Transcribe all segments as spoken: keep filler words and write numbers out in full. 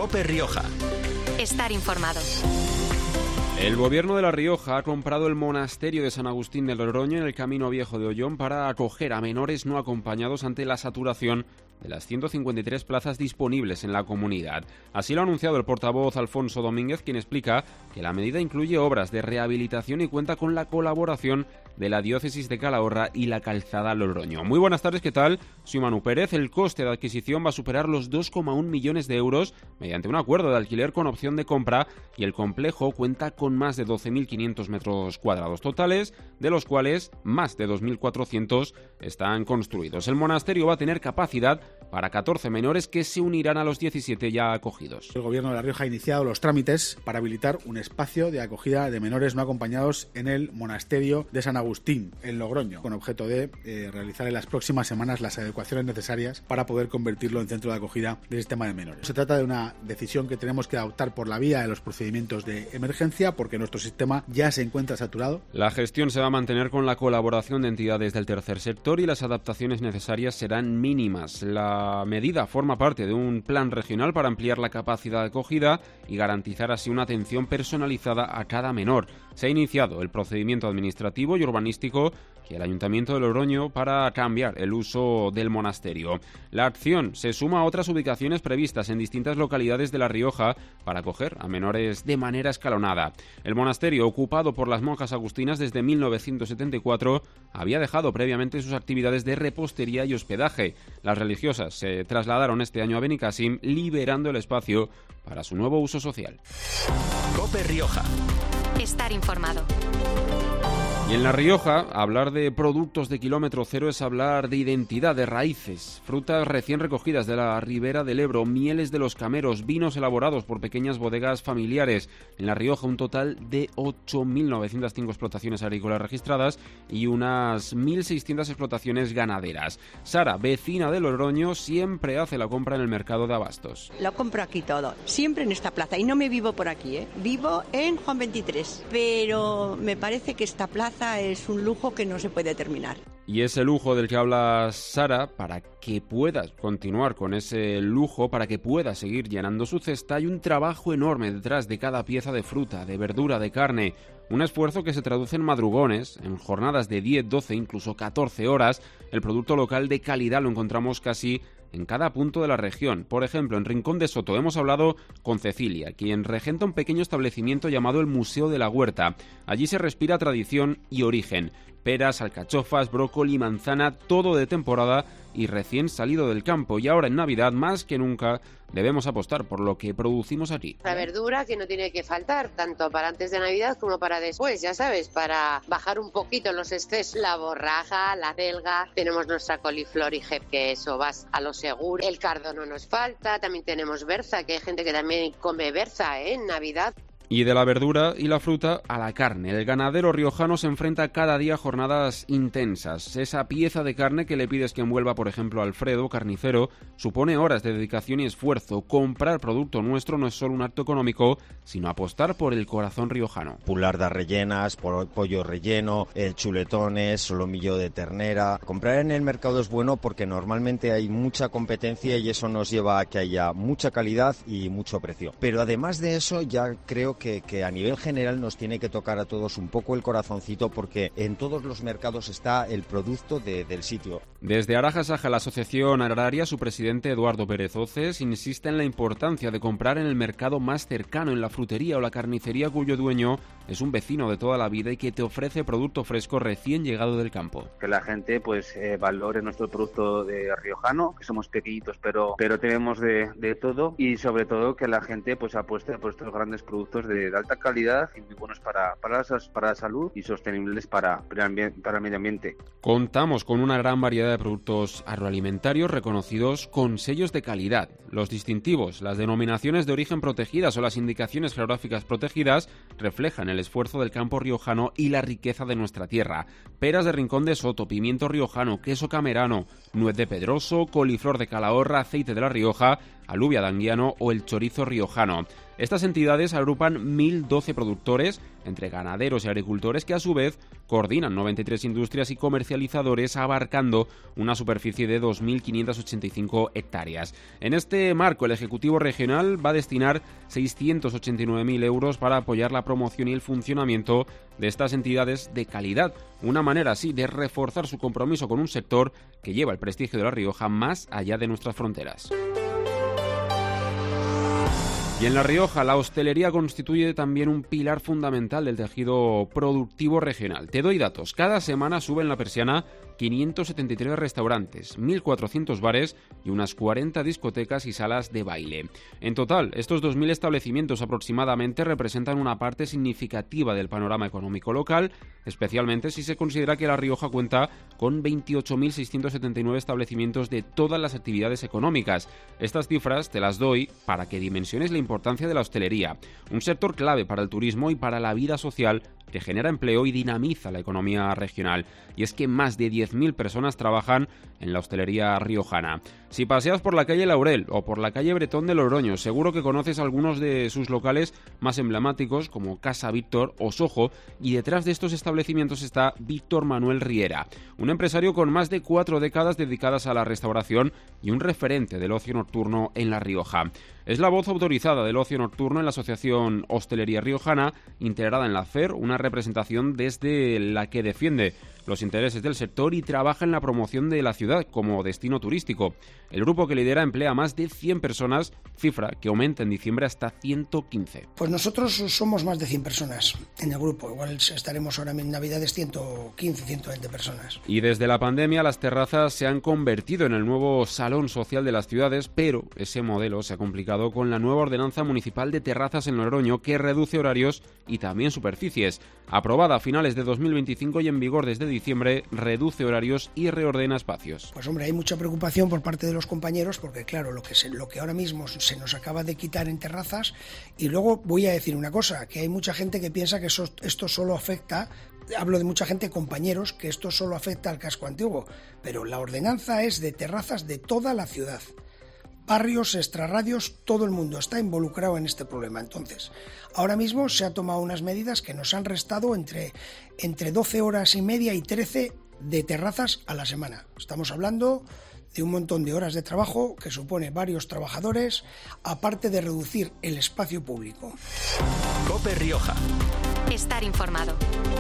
COPE Rioja. Estar informado. El Gobierno de La Rioja ha comprado el monasterio de San Agustín del Logroño en el Camino Viejo de Ollón para acoger a menores no acompañados ante la saturación de las ciento cincuenta y tres plazas disponibles en la comunidad. Así lo ha anunciado el portavoz Alfonso Domínguez, quien explica que la medida incluye obras de rehabilitación y cuenta con la colaboración de la Diócesis de Calahorra y la Calzada Logroño. Muy buenas tardes, ¿qué tal? Soy Manu Pérez. El coste de adquisición va a superar los dos coma uno millones de euros mediante un acuerdo de alquiler con opción de compra y el complejo cuenta con más de doce mil quinientos metros cuadrados totales, de los cuales más de dos mil cuatrocientos están construidos. El monasterio va a tener capacidad para catorce menores que se unirán a los diecisiete ya acogidos. El Gobierno de La Rioja ha iniciado los trámites para habilitar un espacio de acogida de menores no acompañados en el monasterio de San Agustín, en Logroño, con objeto de eh, realizar en las próximas semanas las adecuaciones necesarias para poder convertirlo en centro de acogida del sistema de menores. Se trata de una decisión que tenemos que adoptar por la vía de los procedimientos de emergencia porque nuestro sistema ya se encuentra saturado. La gestión se va a mantener con la colaboración de entidades del tercer sector y las adaptaciones necesarias serán mínimas. La medida forma parte de un plan regional para ampliar la capacidad de acogida y garantizar así una atención personalizada a cada menor. Se ha iniciado el procedimiento administrativo y urbanístico que el Ayuntamiento de Logroño para cambiar el uso del monasterio. La acción se suma a otras ubicaciones previstas en distintas localidades de La Rioja para acoger a menores de manera escalonada. El monasterio, ocupado por las monjas agustinas desde mil novecientos setenta y cuatro, había dejado previamente sus actividades de repostería y hospedaje. Las religiosas se trasladaron este año a Benicàssim, liberando el espacio para su nuevo uso social. COPE Rioja. Estar informado. Y en La Rioja, hablar de productos de kilómetro cero es hablar de identidad, de raíces, frutas recién recogidas de la ribera del Ebro, mieles de los cameros, vinos elaborados por pequeñas bodegas familiares. En La Rioja, un total de ocho mil novecientas cinco explotaciones agrícolas registradas y unas mil seiscientas explotaciones ganaderas. Sara, vecina de Logroño, siempre hace la compra en el mercado de abastos. Lo compro aquí todo, siempre en esta plaza. Y no me vivo por aquí, ¿eh? Vivo en Juan veintitrés, pero me parece que esta plaza es un lujo que no se puede terminar. Y ese lujo del que habla Sara, para que puedas continuar con ese lujo, para que puedas seguir llenando su cesta, hay un trabajo enorme detrás de cada pieza de fruta, de verdura, de carne. Un esfuerzo que se traduce en madrugones, en jornadas de diez, doce, incluso catorce horas. El producto local de calidad lo encontramos casi en cada punto de la región. Por ejemplo, en Rincón de Soto hemos hablado con Cecilia, quien regenta un pequeño establecimiento llamado el Museo de la Huerta. Allí se respira tradición y origen. Peras, alcachofas, brócoli, manzana, todo de temporada y recién salido del campo. Y ahora en Navidad, más que nunca, debemos apostar por lo que producimos aquí. La verdura que no tiene que faltar, tanto para antes de Navidad como para después, ya sabes, para bajar un poquito los excesos. La borraja, la acelga, tenemos nuestra coliflor y jep, que eso vas a lo seguro. El cardo no nos falta, también tenemos berza, que hay gente que también come berza, ¿eh? En Navidad. Y de la verdura y la fruta a la carne. El ganadero riojano se enfrenta cada día a jornadas intensas. Esa pieza de carne que le pides que envuelva, por ejemplo, Alfredo, carnicero, supone horas de dedicación y esfuerzo. Comprar producto nuestro no es solo un acto económico, sino apostar por el corazón riojano. Pulardas rellenas, pollo relleno, el chuletones, solomillo de ternera. Comprar en el mercado es bueno porque normalmente hay mucha competencia y eso nos lleva a que haya mucha calidad y mucho precio. Pero además de eso, ya creo Que, que a nivel general nos tiene que tocar a todos un poco el corazoncito porque en todos los mercados está el producto de, del sitio. Desde Arajasaja, la Asociación Agraria, su presidente Eduardo Pérez Oces insiste en la importancia de comprar en el mercado más cercano, en la frutería o la carnicería cuyo dueño es un vecino de toda la vida y que te ofrece producto fresco recién llegado del campo. Que la gente pues eh, valore nuestro producto de riojano, que somos pequeñitos pero pero tenemos de, de todo y sobre todo que la gente pues apueste por estos grandes productos de alta calidad y muy buenos para, para, la, para la salud y sostenibles para, para el medio ambiente. Contamos con una gran variedad de productos agroalimentarios reconocidos con sellos de calidad. Los distintivos, las denominaciones de origen protegidas o las indicaciones geográficas protegidas reflejan el esfuerzo del campo riojano y la riqueza de nuestra tierra. Peras de Rincón de Soto, pimiento riojano, queso camerano, nuez de Pedroso, coliflor de Calahorra, aceite de La Rioja, alubia de Anguiano o el chorizo riojano. Estas entidades agrupan mil doce productores, entre ganaderos y agricultores, que a su vez coordinan noventa y tres industrias y comercializadores, abarcando una superficie de dos mil quinientas ochenta y cinco hectáreas. En este marco, el Ejecutivo Regional va a destinar seiscientos ochenta y nueve mil euros para apoyar la promoción y el funcionamiento de estas entidades de calidad, una manera así de reforzar su compromiso con un sector que lleva el prestigio de La Rioja más allá de nuestras fronteras. Y en La Rioja, la hostelería constituye también un pilar fundamental del tejido productivo regional. Te doy datos. Cada semana suben la persiana quinientos setenta y tres restaurantes, mil cuatrocientos bares y unas cuarenta discotecas y salas de baile. En total, estos dos mil establecimientos aproximadamente representan una parte significativa del panorama económico local, especialmente si se considera que La Rioja cuenta con veintiocho mil seiscientos setenta y nueve establecimientos de todas las actividades económicas. Estas cifras te las doy para que dimensiones la importancia de la hostelería, un sector clave para el turismo y para la vida social que genera empleo y dinamiza la economía regional. Y es que más de diez mil personas trabajan en la hostelería riojana. Si paseas por la calle Laurel o por la calle Bretón de Logroño, seguro que conoces algunos de sus locales más emblemáticos, como Casa Víctor o Sojo, y detrás de estos establecimientos está Víctor Manuel Riera, un empresario con más de cuatro décadas dedicadas a la restauración y un referente del ocio nocturno en La Rioja. Es la voz autorizada del ocio nocturno en la Asociación Hostelería Riojana, integrada en la F E R, una representación desde la que defiende los intereses del sector y trabaja en la promoción de la ciudad como destino turístico. El grupo que lidera emplea a más de cien personas, cifra que aumenta en diciembre hasta ciento quince. Pues nosotros somos más de cien personas en el grupo, igual estaremos ahora en Navidades ciento quince, ciento veinte personas. Y desde la pandemia las terrazas se han convertido en el nuevo salón social de las ciudades, pero ese modelo se ha complicado con la nueva ordenanza municipal de terrazas en Logroño, que reduce horarios y también superficies. Aprobada a finales de dos mil veinticinco y en vigor desde diciembre, reduce horarios y reordena espacios. Pues hombre, hay mucha preocupación por parte de los compañeros porque claro, lo que, se, lo que ahora mismo se nos acaba de quitar en terrazas, y luego voy a decir una cosa, que hay mucha gente que piensa que eso, esto solo afecta, hablo de mucha gente, compañeros, que esto solo afecta al casco antiguo, pero la ordenanza es de terrazas de toda la ciudad. Barrios, extrarradios, todo el mundo está involucrado en este problema. Entonces, ahora mismo se ha tomado unas medidas que nos han restado entre, entre doce horas y media y trece de terrazas a la semana. Estamos hablando de un montón de horas de trabajo que supone varios trabajadores, aparte de reducir el espacio público. COPE Rioja. Estar informado.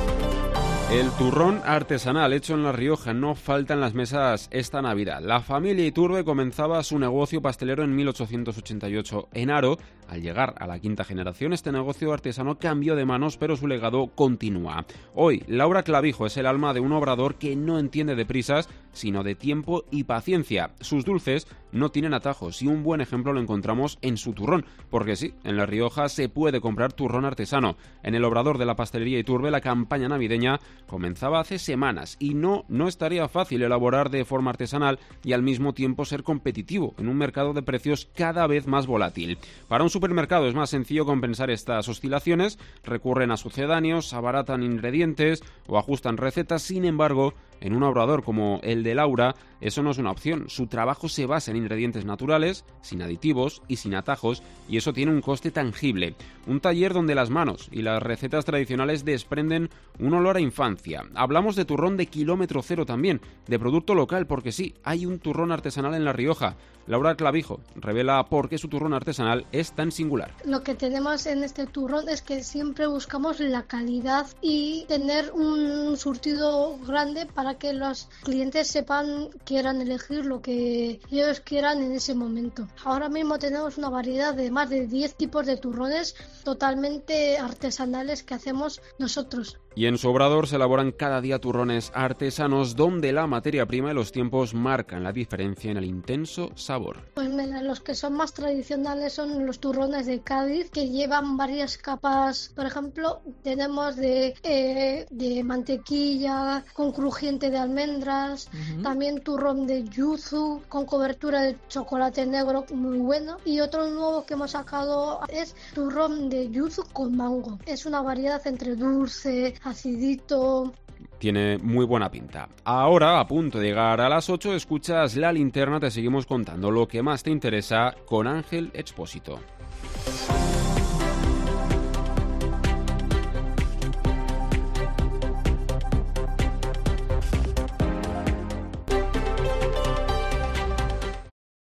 El turrón artesanal hecho en La Rioja no falta en las mesas esta Navidad. La familia Iturbe comenzaba su negocio pastelero en mil ochocientos ochenta y ocho en Haro. Al llegar a la quinta generación, este negocio artesano cambió de manos, pero su legado continúa. Hoy, Laura Clavijo es el alma de un obrador que no entiende de prisas, sino de tiempo y paciencia. Sus dulces no tienen atajos y un buen ejemplo lo encontramos en su turrón, porque sí, en La Rioja se puede comprar turrón artesano. En el obrador de la pastelería Iturbe, la campaña navideña comenzaba hace semanas y no, no estaría fácil elaborar de forma artesanal y al mismo tiempo ser competitivo en un mercado de precios cada vez más volátil. Para un supermercado es más sencillo compensar estas oscilaciones, recurren a sucedáneos, abaratan ingredientes o ajustan recetas. Sin embargo, en un obrador como el de Laura, eso no es una opción. Su trabajo se basa en ingredientes naturales, sin aditivos y sin atajos, y eso tiene un coste tangible. Un taller donde las manos y las recetas tradicionales desprenden un olor a infancia. Hablamos de turrón de kilómetro cero también, de producto local, porque sí, hay un turrón artesanal en La Rioja. Laura Clavijo revela por qué su turrón artesanal es tan singular. Lo que tenemos en este turrón es que siempre buscamos la calidad y tener un surtido grande para que los clientes sepan, quieran elegir lo que ellos quieran en ese momento. Ahora mismo tenemos una variedad de más de diez tipos de turrones totalmente artesanales que hacemos nosotros. Y en su obrador se elaboran cada día turrones artesanos donde la materia prima y los tiempos marcan la diferencia en el intenso sabor. Pues mira, los que son más tradicionales son los turrones de Cádiz, que llevan varias capas. Por ejemplo, tenemos de, eh, de mantequilla con crujiente de almendras, uh-huh. También turrón de yuzu con cobertura de chocolate negro muy bueno, y otro nuevo que hemos sacado es turrón de yuzu con mango. Es una variedad entre dulce, acidito. Tiene muy buena pinta. Ahora, a punto de llegar a las ocho, escuchas La Linterna, te seguimos contando lo que más te interesa con Ángel Expósito.